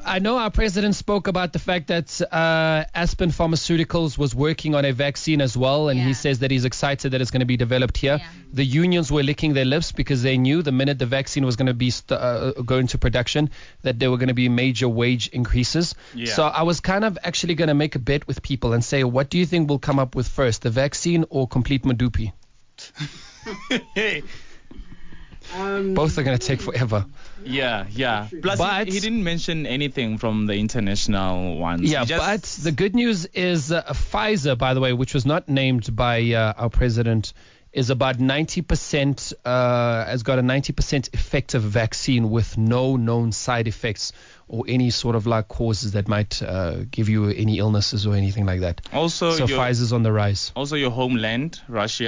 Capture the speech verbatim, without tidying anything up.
I know our president spoke about the fact that uh, Aspen Pharmaceuticals was working on a vaccine as well, and Yeah. he says that he's excited that it's going to be developed here. Yeah. The unions were licking their lips because they knew the minute the vaccine was going to be st- uh, go into production that there were going to be major wage increases. Yeah. So I was kind of actually going to make a bet with people and say, what do you think we'll come up with first, the vaccine or complete Madupi? Um, Both are going to take forever. Yeah, yeah. Plus, But- he, he didn't mention anything from the international ones. Yeah, He just- but the good news is uh, Pfizer, by the way, which was not named by uh, our president, is about ninety percent, uh, has got a ninety percent effective vaccine with no known side effects or any sort of like causes that might uh, give you any illnesses or anything like that. also So your, Pfizer's on the rise. also your homeland, Russia.